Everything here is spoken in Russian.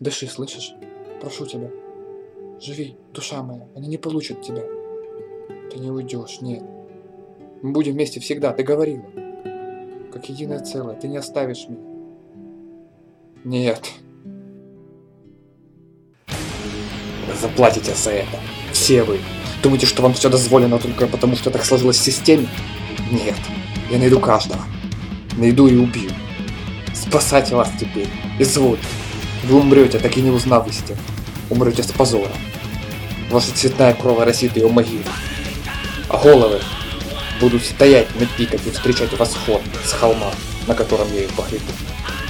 Дыши, слышишь? Прошу тебя. Живи, душа моя, они не получат тебя. Ты не уйдешь, нет. Мы будем вместе всегда, ты говорила. Как единое целое, ты не оставишь меня. Нет. Вы заплатите за это. Все вы. Думаете, что вам все дозволено только потому, что так сложилось в системе? Нет. Я найду каждого. Найду и убью. Спасать вас теперь. Извольте. Вы умрете, так и не узнав истину. Умрете с позором. Ваша цветная кровь оросит ее могилу. А головы будут стоять на пиках и встречать восход с холма, на котором я их погребу.